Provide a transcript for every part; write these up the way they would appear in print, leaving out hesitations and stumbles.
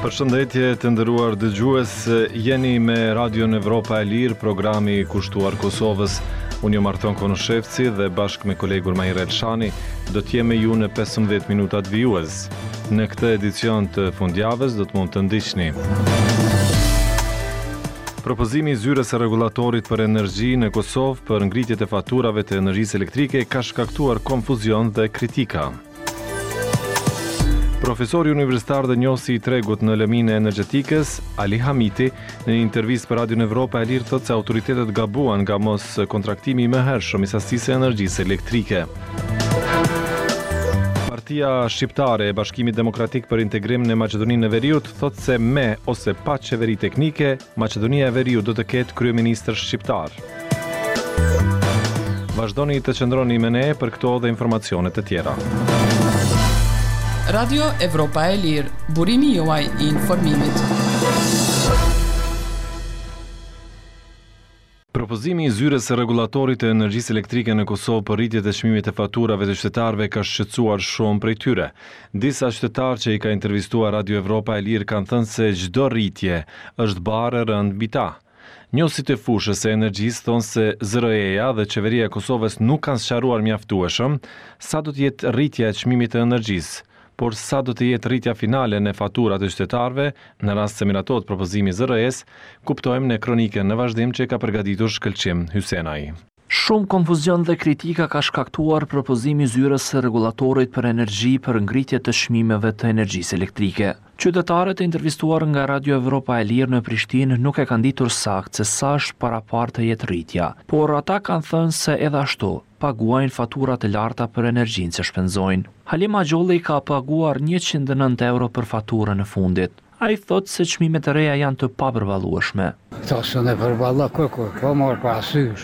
Përshëndetje të nderuar dëgjues, jeni me Radion Evropa e Lirë, programi kushtuar Kosovës. Unë jam Arton Konoshevci dhe bashkë me kolegun Mahir Elshani do të jemi ju në 15 minutat vijues. Në këtë edicion të fundjavës do të mund të ndiqni. Propozimi i zyrës së rregullatorit për energji në Kosovë për ngritjet e faturave të energjisë elektrike ka shkaktuar konfuzion dhe kritika. Profesori universitar dhe njohësi i tregut në lëmin e energjetikës, Ali Hamiti, në një intervistë për Radion Evropa e Lirë thotë se autoritetet gabuan nga mos kontraktimi i mëhershëm i sasisë së energjisë elektrike. Partia Shqiptare e Bashkimit Demokratik për Integrim në Maqedoninë e Veriut thotë se me ose pa qeveri teknike, Maqedonia e Veriut do të ketë kryeministër shqiptar. Vazhdoni të qëndroni me ne për këto dhe informacionet e tjera. Radio Evropa e Lirë, burimi juaj i informimit. Propozimi i zyrës së rregullatorit të energjisë elektrike në Kosovë për rritjet e çmimit të faturave të qytetarëve ka shqetësuar shumë prej tyre. Disa qytetarë që i ka intervistuar Radio Evropa e Lirë kanë thënë se çdo rritje është barë rënd mbi ta. Njohësit e fushës së energjisë thonë se ZRE-ja dhe qeveria e Kosovës nuk kanë sqaruar mjaftueshëm sa do të jetë rritja e çmimit të energjisë, por sa do të jetë rritja finale në faturat e qytetarëve, në rast se miratohet propozimi i ZRE-s, kuptojmë në kronikën në vazhdim që ka përgatitur Shkëlqim Hysenai. Shumë konfuzion dhe kritika ka shkaktuar propozimi i zyrës së rregullatorit për energji për ngritje të çmimeve të energjisë elektrike. Qytetarët e intervistuar nga Radio Evropa e Lirë në Prishtinë nuk e kanë ditur saktë se sa është parapar të jetë rritja, por ata kanë thënë se edhe ashtu paguajnë faturat e larta për energjinë që shpenzojnë. Halima Gjolli ka paguar 109 euro për faturën e fundit. Ai thotë se çmimet e reja janë të papërballueshme. Këto janë përballuar po marr parasysh.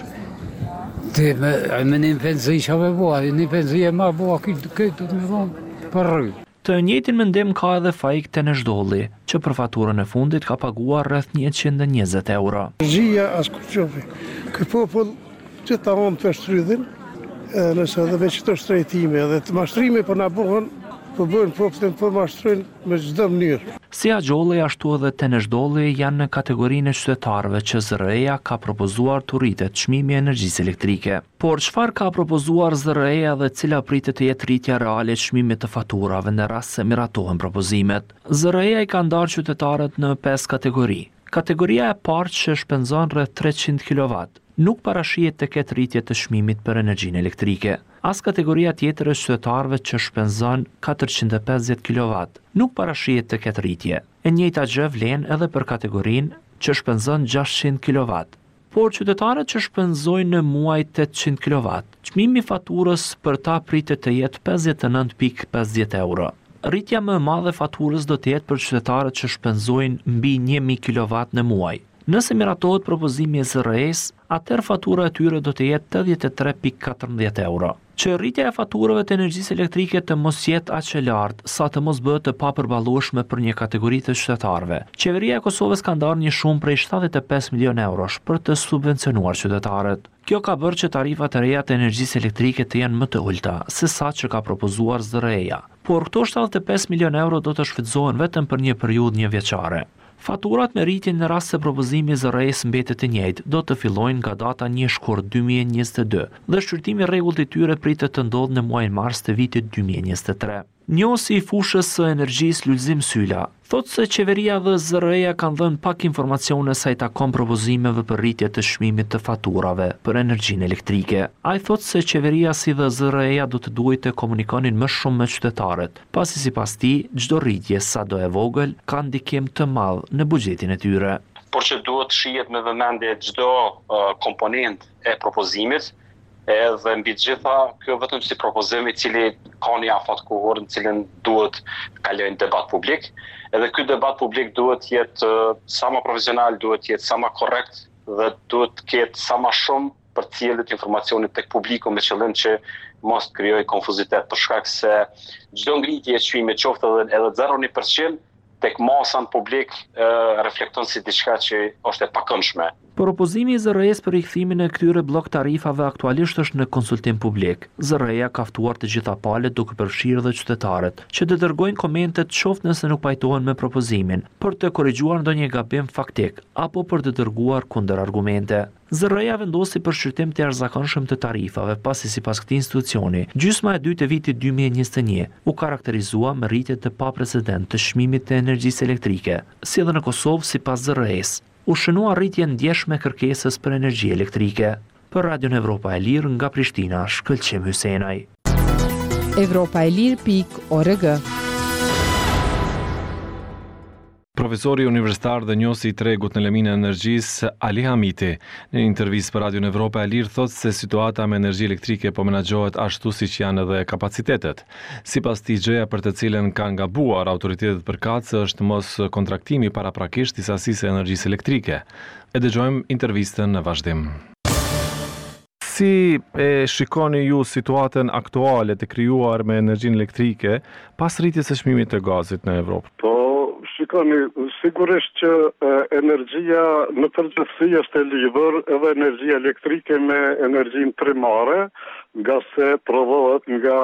Me një penzi që me bua, një penzi e ma bua, këtë me vonë për rrë. Të njëjtin mendim ka edhe Faik Teneshdolli, që për faturën e fundit ka paguar rreth 120 euro. Energjia as kur qofi. Ky popull që ta onë të shtrydhin, nëse edhe me qëto shtrejtime edhe të mashtrime për na bëhen, për bëhen popullin për mashtrojnë me çdo mënyrë. Si Gjolli ashtu edhe Teneshdolli janë në kategorinë e qytetarëve që ZRE-ja ka propozuar të rritet çmimi i energjisë elektrike. Por çfarë ka propozuar ZRE-ja dhe cila pritet të jetë rritja reale e çmimit të faturave në rast se miratohen propozimet? ZRE-ja i ka ndarë qytetarët në 5 kategori. Kategoria e parë që shpenzon rreth 300 kW nuk parashihet të ketë rritje të çmimit për energjinë elektrike. As kategoria tjetër e qytetarëve që shpenzon 450 kW nuk parashihet të ketë rritje. E njëjta gjë vlen edhe për kategorinë që shpenzon 600 kW. Por qytetarët që shpenzojnë në muaj 800 kW, çmimi i faturës për ta pritet të jetë 59.50 euro. Rritja më e madhe e faturës do të jetë për qytetarët që shpenzojnë mbi 1000 kW në muaj. Nëse miratohet propozimi i ZRE-s, atëherë fatura e tyre do të jetë 83.14 euro. Që rritja e faturave të energjisë elektrike të mos jetë aq e lartë, sa të mos bëhet të papërballueshme për një kategori të qytetarëve. Qeveria e Kosovës ka ndarë një shumë prej 75 milion eurosh për të subvencionuar qytetarët. Kjo ka bërë që tarifat e reja të energjisë elektrike të jenë më të ulta se sa që ka propozuar ZRE-ja. Por këto 75 milion euro do të shfrytëzohen vetëm për një periudhë njëvjeçare. Faturat me rritjen në rast se propozimi i ZRE-s mbetet i njëjtë do të fillojnë nga data 1 shkurt 2022 dhe shqyrtimi i rregullt i tyre pritet të ndodhë në muajin mars të vitit 2023. Njohësi i fushës së energjisë Lulzim Syla thotë se qeveria dhe ZRE-ja kanë dhënë pak informacione sa i takon propozimeve për rritje të çmimit të faturave për energjinë elektrike. Ai thotë se qeveria si dhe ZRE-ja do të duhet të komunikonin më shumë me qytetarët, pasi sipas tij çdo rritje sado e vogël ka ndikim të madh në buxhetin e tyre. Por që duhet shihet me vëmendje çdo komponent e propozimit, edhe mbi të gjitha, kjo vetëm si propozim i cili ka një afat kohor në cilin duhet kalojnë debat publik, edhe ky debat publik duhet jetë sa më profesional, duhet jetë sa më korrekt dhe duhet ketë sa më shumë për cilët informacionit tek publiku me qëllim që mos të krijojë konfuzitet, për shkak se çdo ngritje e çmimit qoftë edhe 0.1% tek masa në publik reflekton si diçka që është e pakëndshme. Propozimi i ZRE-s për rikthimin e këtyre blok tarifave aktualisht është në konsultim publik. ZRE-ja ka ftuar të gjitha palët duke përfshirë dhe qytetarët, që të dërgojnë komentet qoftë nëse nuk pajtohen me propozimin, për të korrigjuar ndonjë gabim faktik apo për të dërguar kundër argumente. ZRE-ja vendosi përshkrytim të jashtëzakonshëm të tarifave, pasi sipas këtij institucioni, gjysma e dytë e vitit 2021 u karakterizua me rritje të paprecedent të çmimit të energjisë elektrike, si edhe në Kosovë sipas ZRE-s. U shënua rritje ndjeshme kërkesës për energji elektrike. Për Radion Evropa e Lirë nga Prishtina, Shkëlqim Hysenaj. Evropaelir.org. Profesori universitar dhe njohësi i tregut në leminë e energjisë, Ali Hamiti, në një intervistë për Radion Evropa e Lirë thotë se situata me energji elektrike po menaxhohet ashtu siç janë edhe kapacitetet. Sipas tij, gjëja për të cilën kanë gabuar autoritetet përkatëse është mos kontraktimi paraprakisht i sasisë së energjisë elektrike. E dëgjojmë intervistën në vazhdim. Si e shikoni ju situatën aktuale të krijuar me energjinë elektrike pas rritjes së çmimit të gazit në Evropë? Shikoni, sigurisht që energjia në përgjithësi është e lidhur edhe energjia elektrike me energjinë primare, nga se provohet nga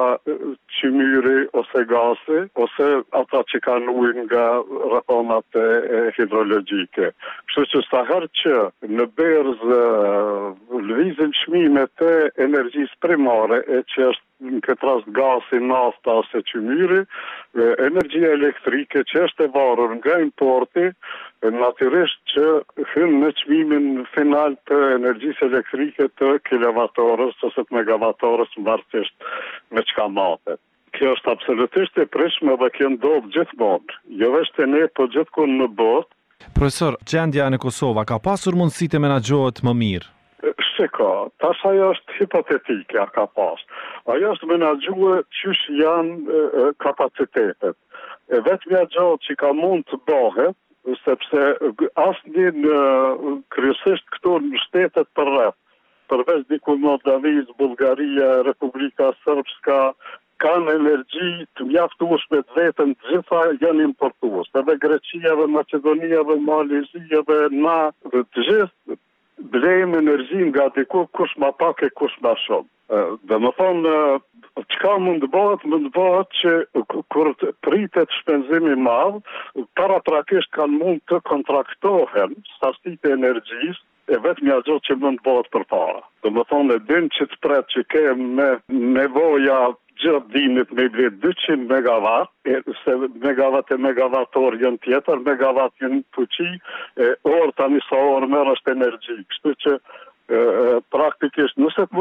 qymyri ose gasi, ose ata që kanë ujë nga rrethonat hidrologjike. Kështu që sa herë që në berë lëvizin çmimet e energjisë primare, e që është në këtë rast gasi, nafta ose qymyri, energjia elektrike që është e varur nga importi, natyrisht që hyn në çmimin final të energjisë elektrike të kilowattorës ose të megawatorës varësisht me çka matet. Kjo është absolutisht e prishme dhe kjo ndodh gjithmonë. Jo vetëm ne, po gjithkund në botë. Profesor, gjendja në Kosovë ka pasur mundësi të menaxhohet më mirë? Shiko, tash ajo është hipotetike, ka pas. Ajo është menaxhuar qysh janë kapacitetet. E vetmja gjë që ka mund të bëhet, sepse asnjë kryesisht këtu në shtetet përreth, përveç diku Moldavis, Bullgaria, Republika Srpska, kanë energji të mjaftueshme të vetën, të gjitha janë importues. Edhe Greqia dhe Maqedonia dhe Malezia dhe na të gjithë blejmë energjin nga diku kush ma pak e kush ma shumë. Dhe më thonë, çka mund të bëhet që kur pritet shpenzimi madh, paraprakisht kanë mund të kontraktohen sasitë e energjisë, e vetmja gjë që mund të bëhet përpara. Dhe më thonë, din që të pret që kemë me nevoja gjatë dimit me blet 200 megawatt, se megawatt e megawator janë tjetër, megawatt janë fuqi, orë tani sa orë merr është energji. Kështu që praktikisht nëse